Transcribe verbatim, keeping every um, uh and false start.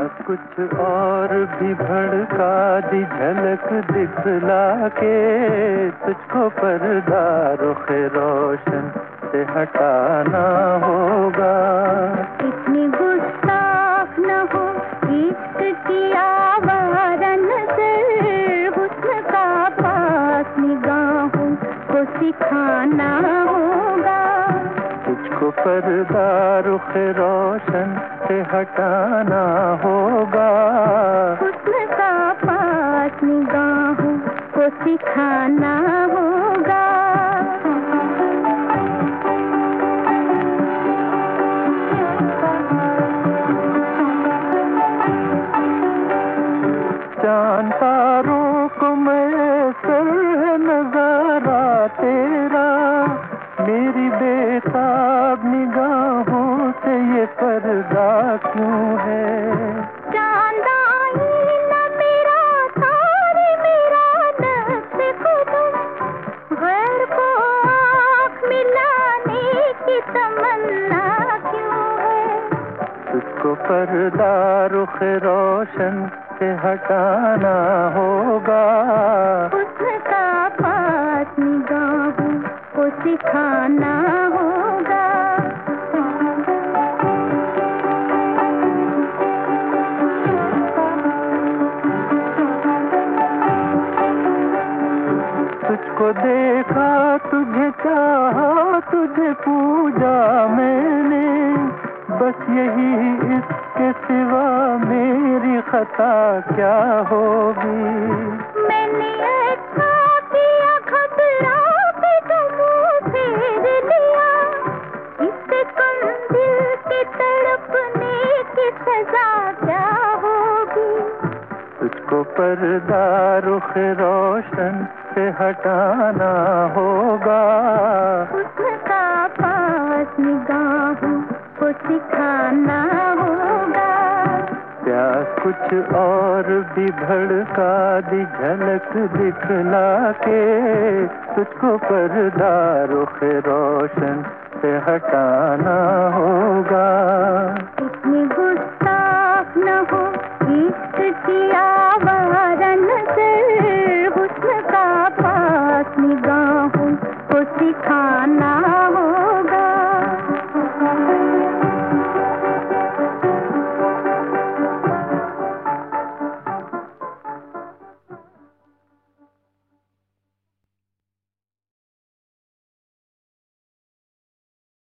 कुछ और भी भड़का दी झलक दिखला के, तुझको पर्दा रुखे रोशन से हटाना होगा। इतनी गुस्ताख न हो इश्क की आवारा नजर, हुस्न का पास निगाहों को सिखाना होगा। तुझको पर्दा रुखे रोशन से हटाना होगा। हुस्न का पास निगाहों को सिखाना होगा। चांद तारों को मैसर है नजारा तेरा, मेरी बेताब निगाहों से ये पर्दा क्यों है। चांद आईना मेरा तारे मेरा नक्श कदम, गैर को आँख मिलाने की तमन्ना क्यों है। तुझको पर्दा रुखे रोशन से हटाना होगा। हुस्न का पास निगाहों को सिखाना होगा। तुझको देखा तुझे चाहा तुझे पूजा मैंने, बस यही इसके सिवा मेरी खता क्या होगी। मैंने अच्छा किया घबरा के तुम फेर लिया, इससे कम दिल के तड़पने की सजा क्या होगी। तुझको पर्दा रुखे रोशन से हटाना होगा। हुस्न का पास निगाहों को सिखाना होगा। प्यास कुछ और भी भड़का दी झलक दिखला के, तुझको पर्दा रुखे रोशन से हटाना होगा। इतनी गुस्ताख न हो इश्क की आवारा नजर, हुस्न का पास निगाहों को सिखाना